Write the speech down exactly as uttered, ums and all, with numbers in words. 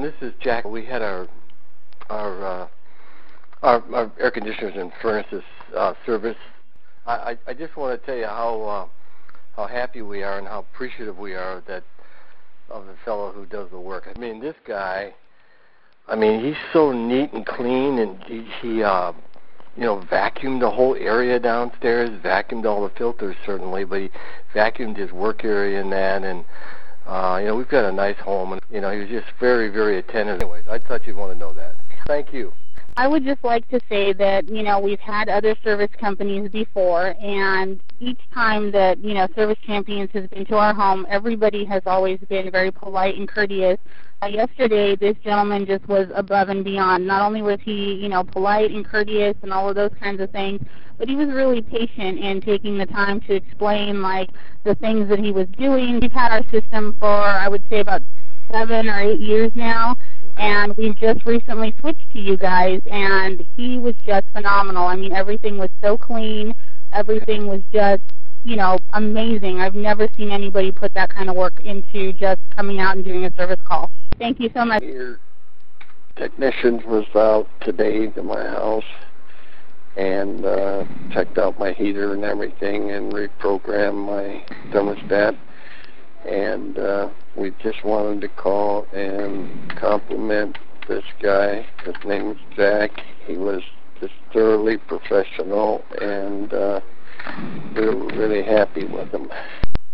this is Jack. We had our our uh, our, our air conditioners and furnaces uh, service. I, I, I just want to tell you how uh, how happy we are and how appreciative we are that of the fellow who does the work. I mean, this guy. I mean, he's so neat and clean, and he, he uh, you know, vacuumed the whole area downstairs. Vacuumed all the filters certainly, but he vacuumed his work area and that, and. Uh, you know, we've got a nice home, and, you know, he was just very, very attentive. Anyways, I thought you'd want to know that. Thank you. I would just like to say that, you know, we've had other service companies before, and each time that, you know, Service Champions has been to our home, everybody has always been very polite and courteous. Uh, yesterday, this gentleman just was above and beyond. Not only was he, you know, polite and courteous and all of those kinds of things, but he was really patient in taking the time to explain, like, the things that he was doing. We've had our system for, I would say, about seven or eight years now, and we've just recently switched to you guys, and he was just phenomenal. I mean, everything was so clean. Everything was just, you know, amazing. I've never seen anybody put that kind of work into just coming out and doing a service call. Thank you so much. Your technician was out today to my house and uh, checked out my heater and everything and reprogrammed my thermostat. And uh, we just wanted to call and compliment this guy. His name is Jack. He was just thoroughly professional, and uh, we were really happy with him.